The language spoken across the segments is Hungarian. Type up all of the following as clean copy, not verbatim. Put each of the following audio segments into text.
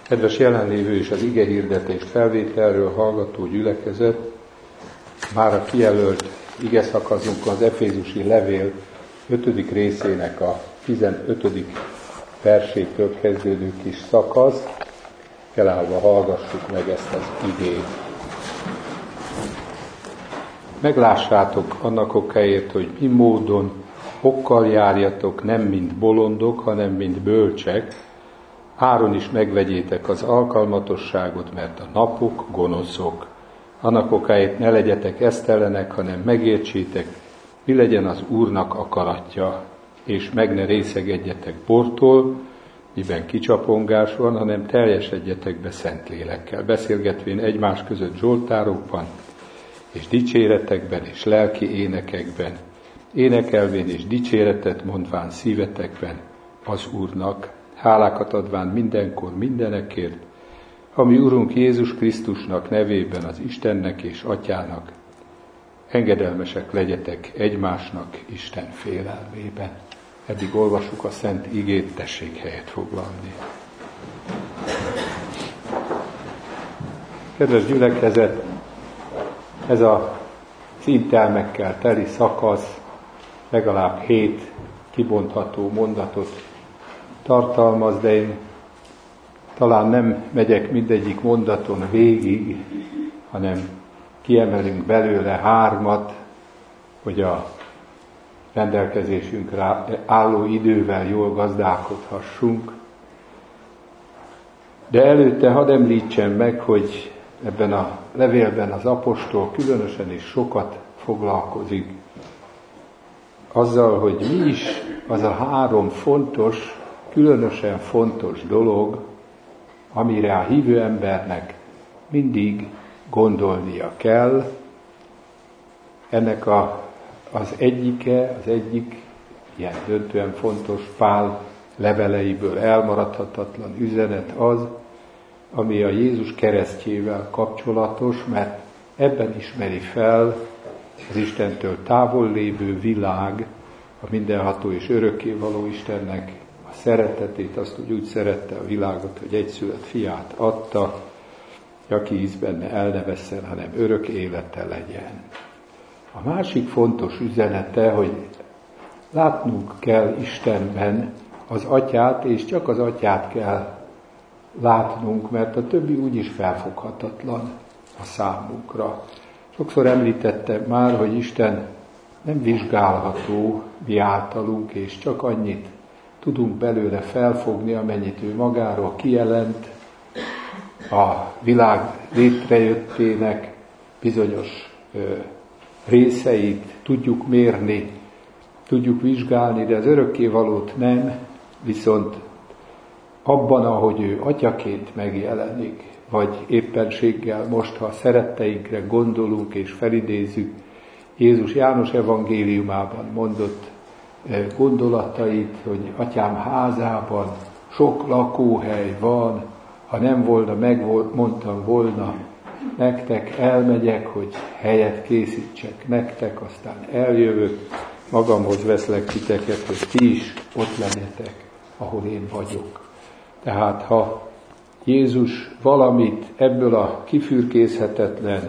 Kedves jelenlévő és az ige hirdetést felvételről hallgató gyülekezet, már a kijelölt ige szakaszunkon az Efézusi levél 5. részének a 15. versétől kezdődő kis szakasz. Felállva hallgassuk meg ezt az igét. Meglássátok annak okáért, hogy mi módon okkal járjatok, nem mint bolondok, hanem mint bölcsek, áron is megvegyétek az alkalmatosságot, mert a napok gonoszok. Annak okáért ne legyetek esztelenek, hanem megértsétek, mi legyen az Úrnak akaratja, és meg ne részegedjetek bortól, miben kicsapongás van, hanem teljesedjetek be Szentlélekkel, beszélgetvén egymás között zsoltárokban, és dicséretekben, és lelki énekekben, énekelvén és dicséretet mondván szívetekben az Úrnak, hálákat adván mindenkor mindenekért, ami Urunk Jézus Krisztusnak nevében az Istennek és Atyának, engedelmesek legyetek egymásnak Isten félelmében. Eddig olvassuk a Szent Igét, tessék helyet foglalni. Kedves gyülekezet, ez a szintelmekkel teli szakasz legalább 7 kibontható mondatot tartalmaz, de én talán nem megyek mindegyik mondaton végig, hanem kiemelünk belőle 3, hogy a rendelkezésünkre álló idővel jól gazdálkodhassunk. De előtte hadd említsem meg, hogy ebben a levélben az apostol különösen is sokat foglalkozik azzal, hogy mi is az a 3 fontos, különösen fontos dolog, amire a hívő embernek mindig gondolnia kell. Ennek az egyik ilyen döntően fontos Pál leveleiből elmaradhatatlan üzenet az, ami a Jézus keresztjével kapcsolatos, mert ebben ismeri fel az Istentől távol lévő világ, a mindenható és örökkévaló Istennek a szeretetét, azt, hogy úgy szerette a világot, hogy egyszülött fiát adta, aki hisz benne el ne vesszen, hanem örök élete legyen. A másik fontos üzenete, hogy látnunk kell Istenben az Atyát, és csak az Atyát kell látnunk, mert a többi úgyis felfoghatatlan a számunkra. Sokszor említettem már, hogy Isten nem vizsgálható mi általunk, és csak annyit tudunk belőle felfogni, amennyit ő magáról kijelent, a világ létrejöttének bizonyos részeit tudjuk mérni, tudjuk vizsgálni, de az örökkévalót nem, viszont abban, ahogy ő atyaként megjelenik, vagy éppenséggel most, ha a szeretteinkre gondolunk és felidézzük Jézus János evangéliumában mondott gondolatait, hogy Atyám házában sok lakóhely van, ha nem volna, megmondtam volna nektek, elmegyek, hogy helyet készítsek nektek, aztán eljövök, magamhoz veszlek titeket, hogy ti is ott legyetek, ahol én vagyok. Tehát ha Jézus valamit ebből a kifürkészhetetlen,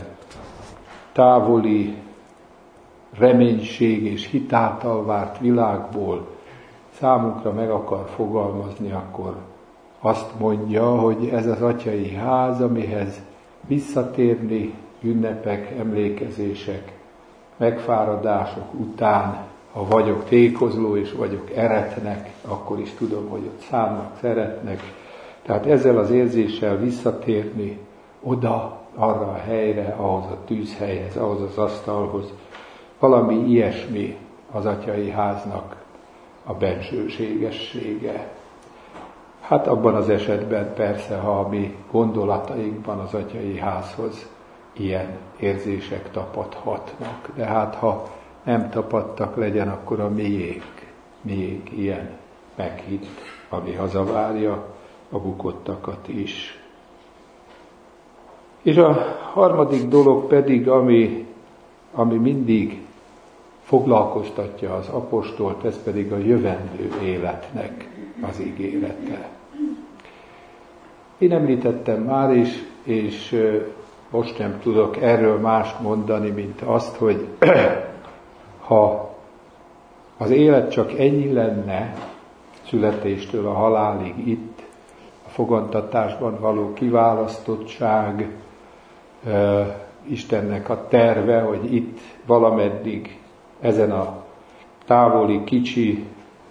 távoli reménység és hitáltal várt világból számunkra meg akar fogalmazni, akkor azt mondja, hogy ez az atyai ház, amihez visszatérni ünnepek, emlékezések, megfáradások után, ha vagyok tékozló és vagyok eretnek, akkor is tudom, hogy ott számnak, szeretnek. Tehát ezzel az érzéssel visszatérni oda, arra a helyre, ahhoz a tűzhelyhez, ahhoz az asztalhoz. Valami ilyesmi az atyai háznak a bensőségessége. Hát abban az esetben persze, ha a mi gondolatainkban az atyai házhoz ilyen érzések tapadhatnak. De hát ha nem tapadtak, legyen akkor a miénk ilyen meghitt, ami hazavárja a bukottakat is. És a harmadik dolog pedig, ami mindig foglalkoztatja az apostolt, ez pedig a jövendő életnek az ígérete. Én említettem már is, és most nem tudok erről mást mondani, mint azt, hogy ha az élet csak ennyi lenne, születéstől a halálig itt, a fogantatásban való kiválasztottság, Istennek a terve, hogy itt valameddig ezen a távoli, kicsi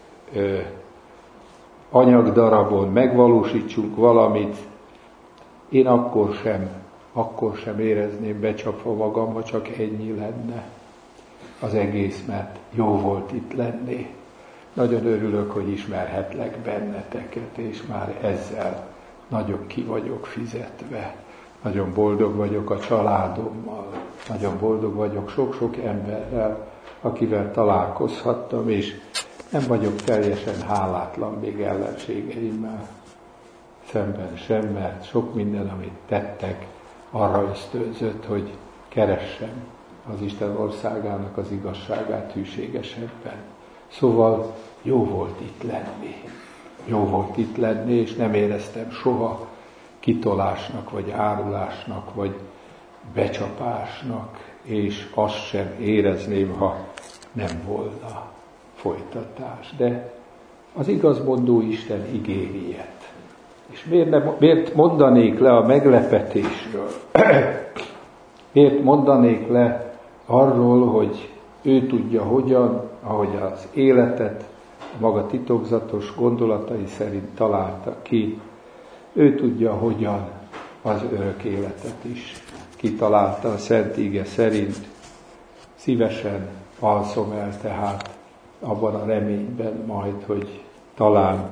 anyagdarabon megvalósítsunk valamit, én akkor sem érezném becsapva magam, ha csak ennyi lenne az egész, mert jó volt itt lenni. Nagyon örülök, hogy ismerhetlek benneteket, és már ezzel nagyon ki vagyok fizetve. Nagyon boldog vagyok a családommal, nagyon boldog vagyok sok-sok emberrel, akivel találkozhattam, és nem vagyok teljesen hálátlan még ellenségeimmel szemben sem, mert sok minden, amit tettek, arra ösztönzött, hogy keressem az Isten országának az igazságát hűségesebben. Szóval jó volt itt lenni. Jó volt itt lenni, és nem éreztem soha kitolásnak, vagy árulásnak, vagy becsapásnak, és azt sem érezném, ha nem volna folytatás. De az igazmondó Isten ígéri ilyet. És miért mondanék le a meglepetésről? Miért mondanék le arról, hogy ő tudja hogyan, ahogy az életet maga titokzatos gondolatai szerint találta ki, ő tudja hogyan az örök életet is kitalálta a Szent Íge szerint. Szívesen alszom el tehát abban a reményben majd, hogy talán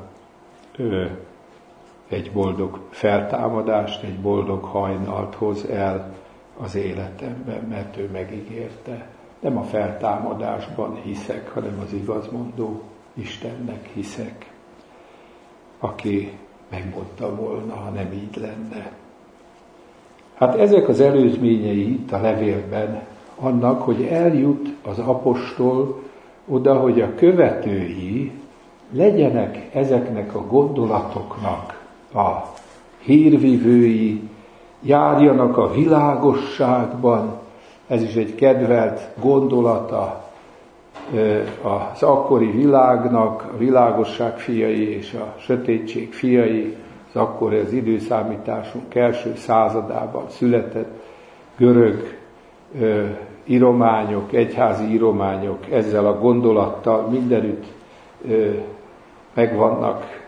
egy boldog feltámadást, egy boldog hajnalt hoz el az életemben, mert ő megígérte. Nem a feltámadásban hiszek, hanem az igazmondó Istennek hiszek, aki megmondta volna, ha nem így lenne. Hát ezek az előzményei itt a levélben annak, hogy eljut az apostol oda, hogy a követői legyenek ezeknek a gondolatoknak a hírvivői, járjanak a világosságban. Ez is egy kedvelt gondolata az akkori világnak, a világosság fiai és a sötétség fiai, az akkori az időszámításunk első századában született görög írományok, egyházi írományok ezzel a gondolattal mindenütt meg vannak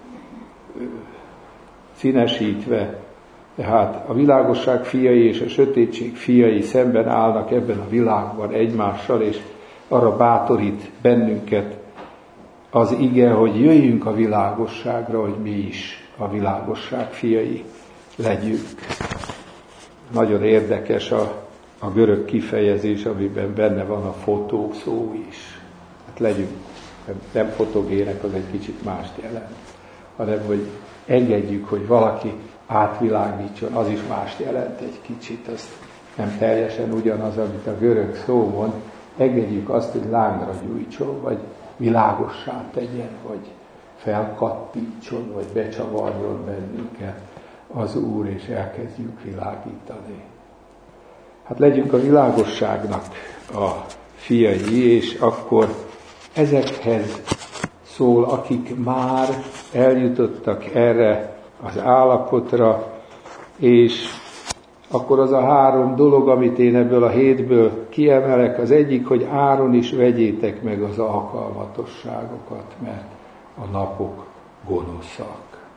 színesítve. Tehát a világosság fiai és a sötétség fiai szemben állnak ebben a világban egymással, és arra bátorít bennünket az ige, hogy jöjjünk a világosságra, hogy mi is a világosság fiai legyünk. Nagyon érdekes a görög kifejezés, amiben benne van a fotó szó is. Hát legyünk, nem fotogének, az egy kicsit mást jelent, hanem hogy engedjük, hogy valaki átvilágítson, az is mást jelent egy kicsit, az nem teljesen ugyanaz, amit a görög szó mond. Engedjük azt, hogy lángra gyújtson, vagy világossá tegyen, vagy felkattítson, vagy becsavarjon bennünket az Úr, és elkezdjük világítani. Hát legyünk a világosságnak a fiai, és akkor ezekhez szól, akik már eljutottak erre az állapotra, és akkor az a 3 dolog, amit én ebből a 7-ből kiemelek, az egyik, hogy áron is vegyétek meg az alkalmatosságokat, mert a napok gonoszak.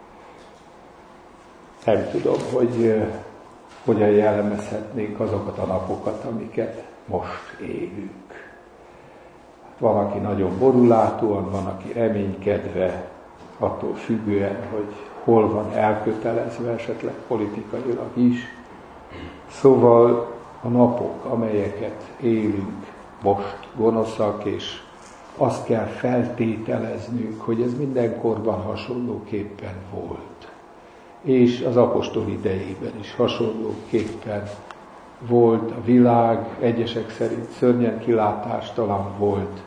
Nem tudom, hogy hogyan jellemezhetnénk azokat a napokat, amiket most élünk. Van, aki nagyon borulátóan, van, aki reménykedve, attól függően, hogy hol van elkötelezve, esetleg politikailag is. Szóval a napok, amelyeket élünk, most gonoszak, és azt kell feltételeznünk, hogy ez mindenkorban hasonlóképpen volt. És az apostol idejében is hasonlóképpen volt a világ, egyesek szerint szörnyen kilátástalan volt,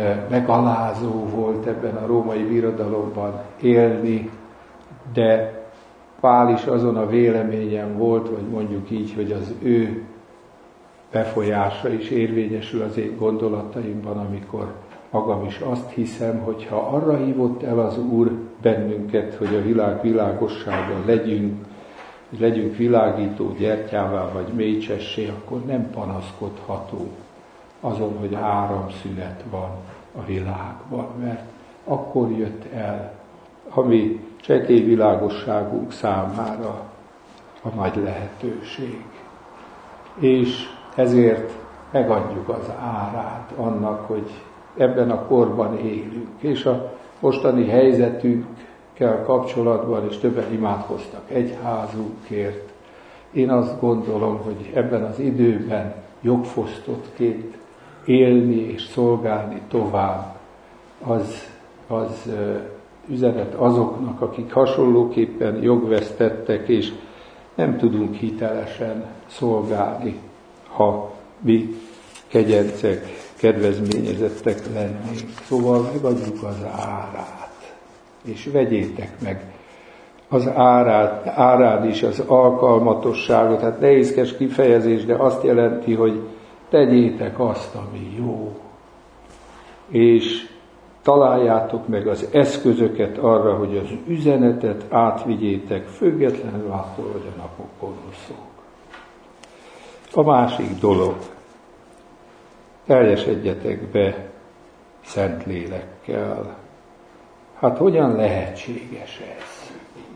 megalázó volt ebben a római birodalomban élni, de Pál is azon a véleményen volt, vagy mondjuk így, hogy az ő befolyása is érvényesül az én gondolataimban, amikor magam is azt hiszem, hogy ha arra hívott el az Úr bennünket, hogy a világ világossága legyünk világító gyertyává vagy mécsessé, akkor nem panaszkodhatunk azon, hogy áramszünet van a világban, mert akkor jött el a mi csekély világosságunk számára a nagy lehetőség. És ezért megadjuk az árát annak, hogy ebben a korban élünk. És a mostani helyzetünkkel kapcsolatban, és többen imádkoztak egyházunkért, én azt gondolom, hogy ebben az időben jogfosztottként élni és szolgálni tovább, az üzenet azoknak, akik hasonlóképpen jogvesztettek, és nem tudunk hitelesen szolgálni, ha mi kegyencek, kedvezményezettek lennénk. Szóval megadjuk az árát, és vegyétek meg az árát is, az alkalmatosságot. Hát nehézkes kifejezés, de azt jelenti, hogy tegyétek azt, ami jó. És találjátok meg az eszközöket arra, hogy az üzenetet átvigyétek, függetlenül attól, hogy a napok gonoszok. A másik dolog, teljesedjetek be Szentlélekkel. Hát hogyan lehetséges ez?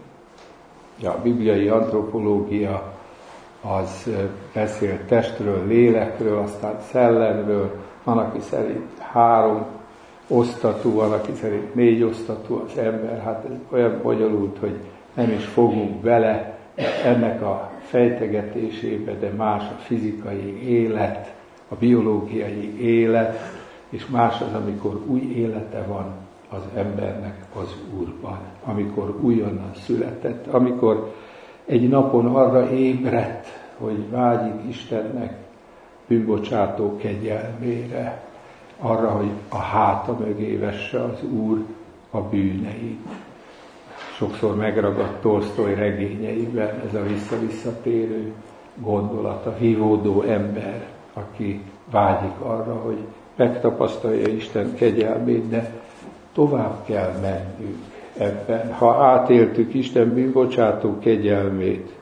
Ja, a bibliai antropológia az beszél testről, lélekről, aztán szellemről, van, aki szerint 3 osztatú, van, aki szerint 4 osztatú az ember. Hát ez olyan bonyolult, hogy nem is fogunk bele ennek a fejtegetésébe, de más a fizikai élet, a biológiai élet, és más az, amikor új élete van az embernek az Úrban, amikor újonnan született, amikor egy napon arra ébredt, hogy vágyik Istennek bűnbocsátó kegyelmére, arra, hogy a háta mögé vesse az Úr a bűneit. Sokszor megragadt Tolsztoj regényeiben ez a visszatérő gondolat, a vívódó ember, aki vágyik arra, hogy megtapasztalja Isten kegyelmét, de tovább kell mennünk ebben. Ha átéltük Isten bűnbocsátó kegyelmét,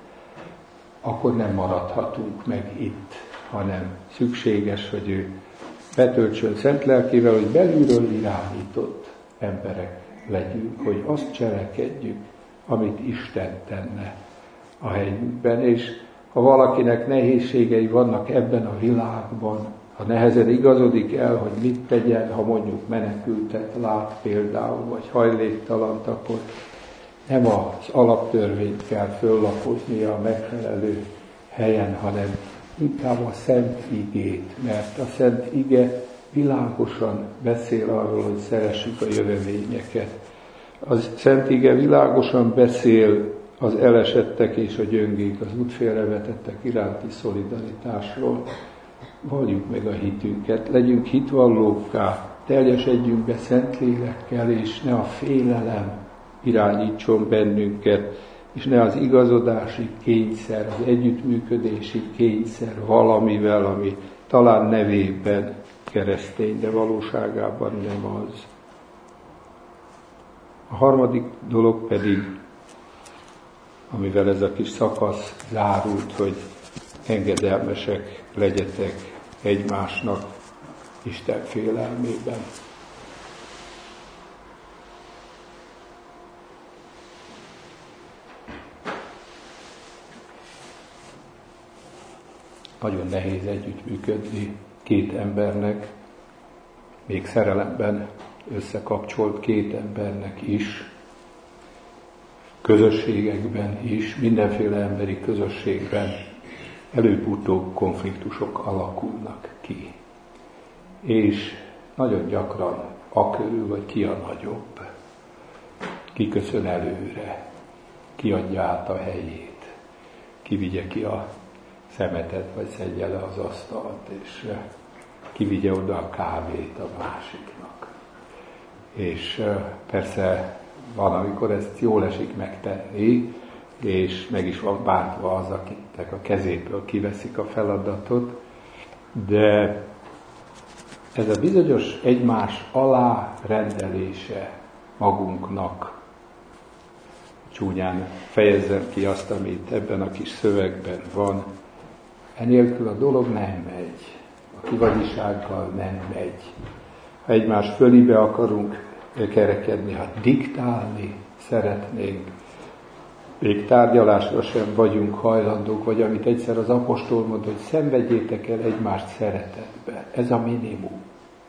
akkor nem maradhatunk meg itt, hanem szükséges, hogy ő betöltsön szent lelkével, hogy belülről irányított emberek legyünk, hogy azt cselekedjük, amit Isten tenne a helyünkben. És ha valakinek nehézségei vannak ebben a világban, ha nehezen igazodik el, hogy mit tegyen, ha mondjuk menekültet lát például, vagy hajléktalant, akkor nem az alaptörvényt kell föllapoznia a megfelelő helyen, hanem inkább a Szent Igét, mert a Szent Ige világosan beszél arról, hogy szeressük a jövevényeket. A Szent Ige világosan beszél az elesettek és a gyöngék, az útfélrevetettek iránti szolidaritásról. Valljuk meg a hitünket, legyünk hitvallókká, teljesedjünk be Szentlélekkel, és ne a félelem irányítson bennünket, és ne az igazodási kényszer, az együttműködési kényszer valamivel, ami talán nevében keresztény, de valóságában nem az. A harmadik dolog pedig, amivel ez a kis szakasz zárult, hogy engedelmesek legyetek egymásnak Isten félelmében. Nagyon nehéz együttműködni 2 embernek, még szerelemben összekapcsolt 2 embernek is, közösségekben is, mindenféle emberi közösségben előbb-utóbb konfliktusok alakulnak ki. És nagyon gyakran akörül, vagy ki a nagyobb, ki köszön előre, ki adja át a helyét, ki vigye ki a szemetet, vagy szedje le az asztalt, és ki vigye oda a kávét a másiknak. És persze van, amikor ezt jól esik megtenni, és meg is van bántva az, akiknek a kezéből kiveszik a feladatot, de ez a bizonyos egymás alá rendelése magunknak, csúnyán fejezzem ki azt, amit ebben a kis szövegben van, enélkül a dolog nem megy, a kivagyisággal nem megy. Ha egymás fölébe akarunk kerekedni, ha diktálni szeretnénk, még tárgyalásra sem vagyunk hajlandók, vagy amit egyszer az apostol mond, hogy szenvedjétek el egymást szeretetbe. Ez a minimum.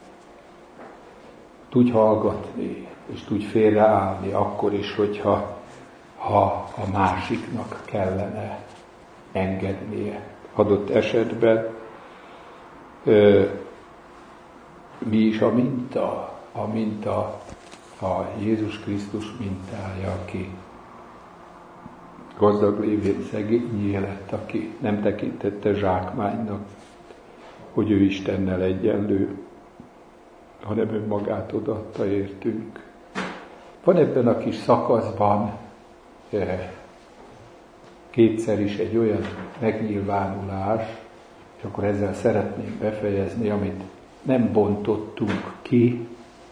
Tudj hallgatni, és tudj félreállni akkor is, hogyha a másiknak kellene engednie. Adott esetben mi is a minta, a Jézus Krisztus mintája, aki gazdag lévén szegényé lett, aki nem tekintette zsákmánynak, hogy ő Istennel egyenlő, hanem önmagát odaadta értünk. Van ebben a kis szakaszban kétszer is egy olyan megnyilvánulás, és akkor ezzel szeretném befejezni, amit nem bontottunk ki.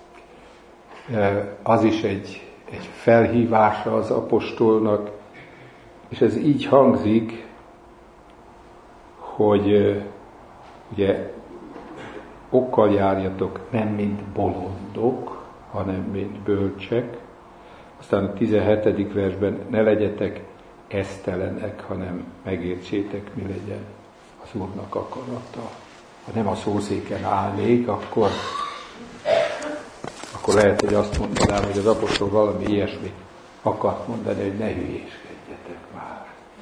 Az is egy felhívása az apostolnak, és ez így hangzik, hogy ugye okkal járjatok, nem mint bolondok, hanem mint bölcsek. Aztán a 17. versben ne legyetek esztelenek, hanem megértsétek, mi legyen az Úrnak akarata. Ha nem a szószéken állnék, akkor lehet, hogy azt mondanám, hogy az apostol valami ilyesmit akart mondani, hogy ne hülyéskedjetek már.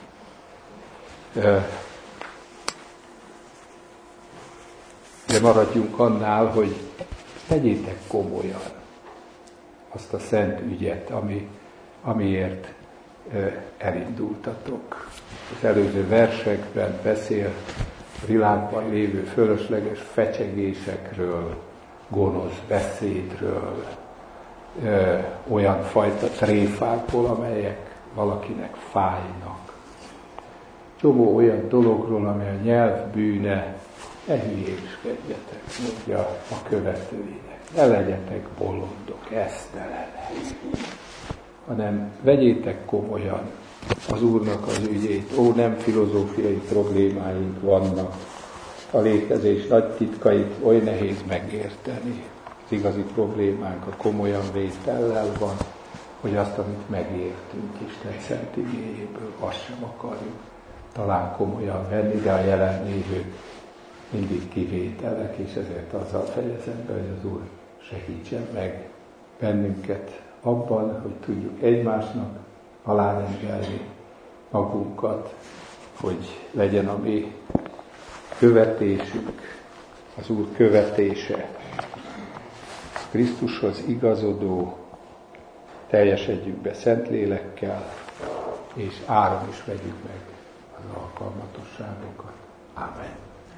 De maradjunk annál, hogy vegyétek komolyan azt a szent ügyet, amiért elindultatok. Az előző versekben beszél a világban lévő fölösleges fecsegésekről, gonosz beszédről, olyan fajta tréfákból, amelyek valakinek fájnak. Csomó olyan dologról, amely a nyelv bűne, ne hülyéskedjetek, mondja a követőinek. Ne legyetek bolondok, esztelenek, hanem vegyétek komolyan az Úrnak az ügyét. Ó, nem filozófiai problémáink vannak. A létezés nagy titkait oly nehéz megérteni. Az igazi problémánk a komolyan vétellel van, hogy azt, amit megértünk Isten szent igéjéből, azt sem akarjuk talán komolyan venni, de a jelenlévők mindig kivételek, és ezért azzal fejezem be, hogy az Úr segítsen meg bennünket abban, hogy tudjuk egymásnak alárendelni magunkat, hogy legyen a mi követésünk, az Úr követése, Krisztushoz igazodó, teljesedjünk be Szentlélekkel, és áron is vegyük meg az alkalmatosságokat. Ámen.